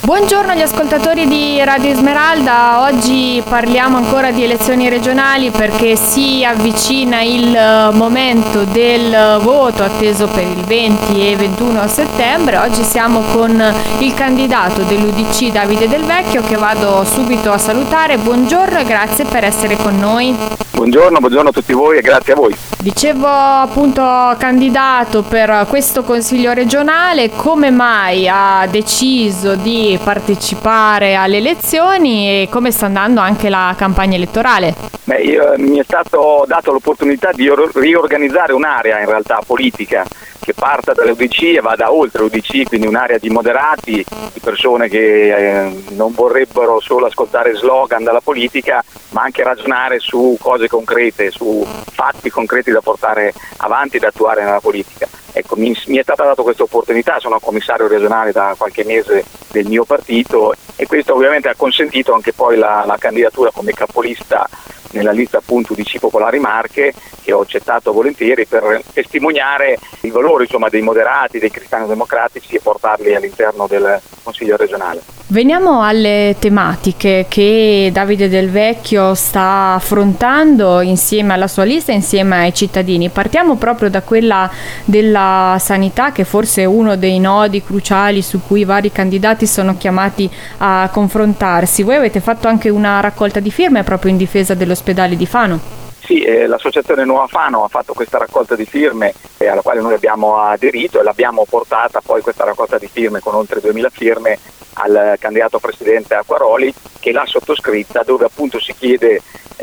Buongiorno agli ascoltatori di Radio Esmeralda, oggi parliamo ancora di elezioni regionali perché si avvicina il momento del voto atteso per il 20 e 21 settembre. Oggi siamo con il candidato dell'UDC Davide Del Vecchio che vado subito a salutare. Buongiorno e grazie per essere con noi. Buongiorno a tutti voi e grazie a voi. Dicevo appunto candidato per questo consiglio regionale, come mai ha deciso di partecipare alle elezioni e come sta andando anche la campagna elettorale? Mi è stato dato l'opportunità di riorganizzare un'area in realtà politica che parta dall'UDC e vada oltre l'UDC, quindi un'area di moderati, di persone che non vorrebbero solo ascoltare slogan dalla politica, ma anche ragionare su cose concrete, su fatti concreti da portare avanti e da attuare nella politica. Ecco, mi è stata data questa opportunità, sono commissario regionale da qualche mese del mio partito e questo ovviamente ha consentito anche poi la candidatura come capolista nella lista appunto UDC Popolari Marche, che ho accettato volentieri per testimoniare il valore dei moderati, dei cristiani democratici e portarli all'interno del Consiglio regionale. Veniamo alle tematiche che Davide Del Vecchio sta affrontando insieme alla sua lista, insieme ai cittadini. Partiamo proprio da quella della sanità, che forse è uno dei nodi cruciali su cui i vari candidati sono chiamati a confrontarsi. Voi avete fatto anche una raccolta di firme proprio in difesa dell'ospedale di Fano. Sì, l'associazione Nuova Fano ha fatto questa raccolta di firme alla quale noi abbiamo aderito e l'abbiamo portata poi questa raccolta di firme con oltre 2000 firme al candidato presidente Acquaroli, che l'ha sottoscritta, dove appunto si chiede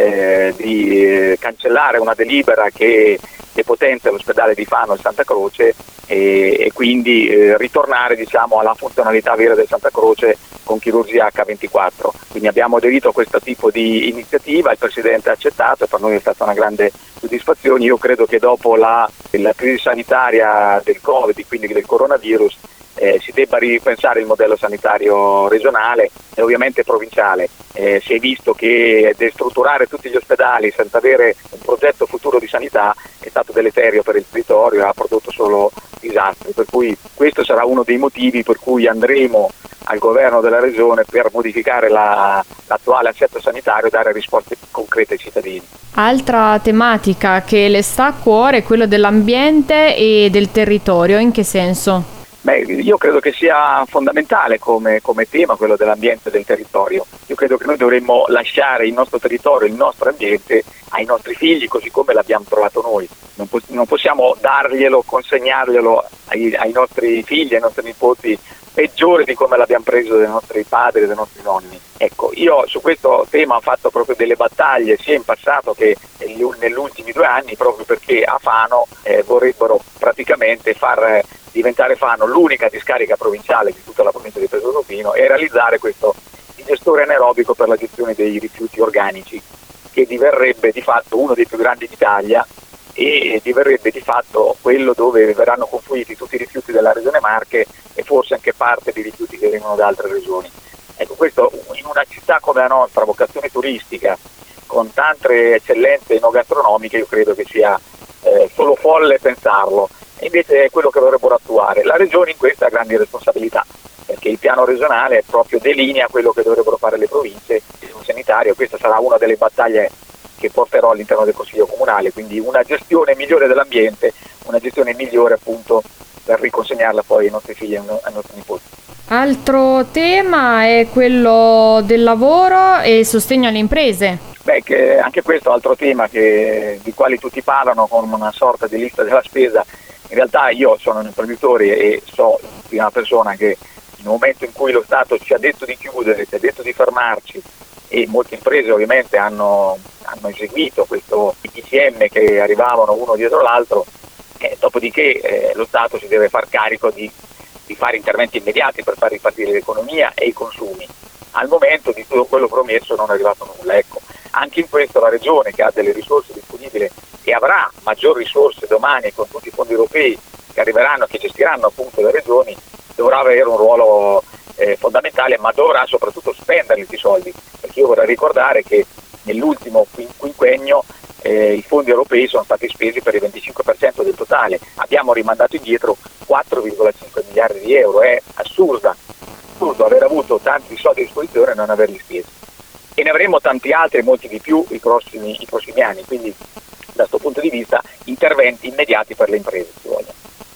di cancellare una delibera che depotenzia l'ospedale di Fano e Santa Croce e quindi ritornare alla funzionalità vera del Santa Croce con chirurgia H24. Quindi abbiamo aderito a questo tipo di iniziativa, il Presidente ha accettato e per noi è stata una grande soddisfazione. Io credo che dopo la crisi sanitaria del Covid, quindi del coronavirus, si debba ripensare il modello sanitario regionale e ovviamente provinciale. Si è visto che destrutturare tutti gli ospedali senza avere un progetto futuro di sanità è stato deleterio per il territorio e ha prodotto solo disastri, per cui questo sarà uno dei motivi per cui andremo al governo della regione per modificare l'attuale assetto sanitario e dare risposte concrete ai cittadini. Altra tematica che le sta a cuore è quello dell'ambiente e del territorio, in che senso? Io credo che sia fondamentale come tema quello dell'ambiente e del territorio. Io credo che noi dovremmo lasciare il nostro territorio, il nostro ambiente ai nostri figli così come l'abbiamo trovato noi. Non possiamo darglielo, consegnarglielo ai nostri figli, ai nostri nipoti peggiore di come l'abbiamo preso dai nostri padri e dai nostri nonni. Ecco, io su questo tema ho fatto proprio delle battaglie sia in passato che negli ultimi 2 anni, proprio perché a Fano vorrebbero praticamente far diventare Fano l'unica discarica provinciale di tutta la provincia di Pesaro Urbino e realizzare questo digestore anaerobico per la gestione dei rifiuti organici, che diverrebbe di fatto uno dei più grandi d'Italia e diverrebbe di fatto quello dove verranno confluiti tutti i rifiuti della regione Marche e forse anche parte dei rifiuti che vengono da altre regioni. Ecco, questo in una città come la nostra, vocazione turistica, con tante eccellenze enogastronomiche, io credo che sia solo folle pensarlo. E invece è quello che dovrebbero attuare. La regione in questa ha grandi responsabilità, perché il piano regionale proprio delinea quello che dovrebbero fare le province sul sanitario. Questa sarà una delle battaglie che porterò all'interno del Consiglio Comunale, quindi una gestione migliore dell'ambiente, una gestione migliore appunto per riconsegnarla poi ai nostri figli e ai nostri nipoti. Altro tema è quello del lavoro e il sostegno alle imprese. Anche questo è altro tema di quali tutti parlano con una sorta di lista della spesa. In realtà io sono un imprenditore e so in prima persona che nel momento in cui lo Stato ci ha detto di chiudere, ci ha detto di fermarci e molte imprese ovviamente hanno eseguito questo DPCM che arrivavano uno dietro l'altro, dopodiché lo Stato si deve far carico di fare interventi immediati per far ripartire l'economia e i consumi. Al momento di tutto quello promesso non è arrivato nulla. Ecco, anche in questo la Regione, che ha delle risorse disponibili e avrà maggiori risorse domani con tutti i fondi europei che arriveranno, che gestiranno appunto le regioni, dovrà avere un ruolo fondamentale, ma dovrà soprattutto spendere questi soldi, perché io vorrei ricordare che nell'ultimo quinquennio i fondi europei sono stati spesi per il 25% del totale, abbiamo rimandato indietro 4,5 miliardi di euro, è assurda assurdo aver avuto tanti soldi a disposizione e non averli spesi. E ne avremo tanti altri, molti di più, i prossimi anni, quindi da questo punto di vista interventi immediati per le imprese ci vogliono.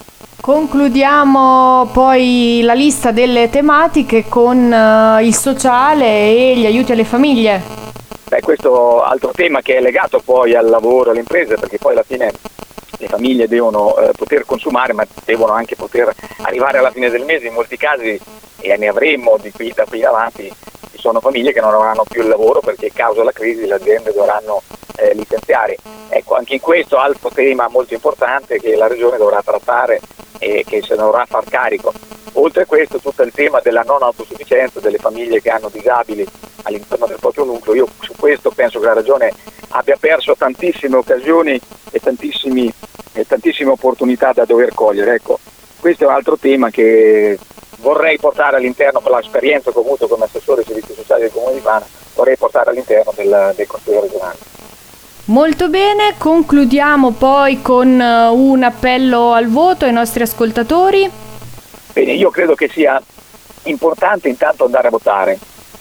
Concludiamo poi la lista delle tematiche con il sociale e gli aiuti alle famiglie. Questo altro tema che è legato poi al lavoro, alle imprese, perché poi alla fine le famiglie devono poter consumare, ma devono anche poter arrivare alla fine del mese. In molti casi, e ne avremo da qui avanti, ci sono famiglie che non avranno più il lavoro perché a causa della crisi le aziende dovranno licenziare. Ecco, anche in questo altro tema molto importante che la Regione dovrà trattare e che se ne dovrà far carico. Oltre a questo, tutto il tema della non autosufficienza delle famiglie che hanno disabili all'interno del proprio nucleo. Io su questo penso che la Regione abbia perso tantissime occasioni e tantissime opportunità da dover cogliere. Ecco, questo è un altro tema che vorrei portare all'interno, per l'esperienza che ho avuto come assessore ai servizi sociali del Comune di Fano, vorrei portare all'interno del Consiglio regionale. Molto bene, concludiamo poi con un appello al voto ai nostri ascoltatori. Bene, io credo che sia importante intanto andare a votare,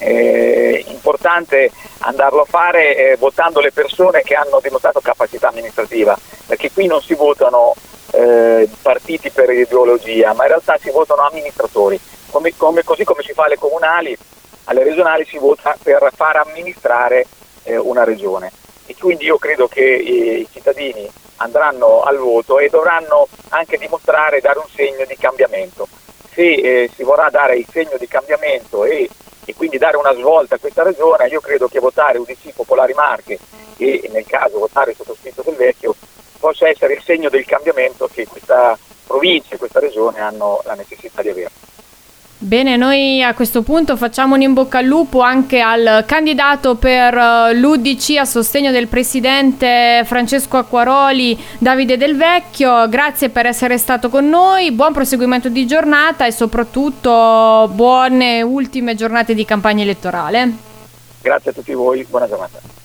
importante andarlo a fare votando le persone che hanno dimostrato capacità amministrativa, perché qui non si votano partiti per ideologia, ma in realtà si votano amministratori, così come si fa alle comunali, alle regionali si vota per far amministrare una regione. E quindi io credo che i cittadini andranno al voto e dovranno anche dimostrare, dare un segno di cambiamento. Se si vorrà dare il segno di cambiamento e quindi dare una svolta a questa regione, io credo che votare UDC Popolari Marche e nel caso votare il sottoscritto Del Vecchio possa essere il segno del cambiamento che questa provincia e questa regione hanno la necessità di avere. Bene, noi a questo punto facciamo un in bocca al lupo anche al candidato per l'UDC a sostegno del presidente Francesco Acquaroli, Davide Del Vecchio. Grazie per essere stato con noi, buon proseguimento di giornata e soprattutto buone ultime giornate di campagna elettorale. Grazie a tutti voi, buona giornata.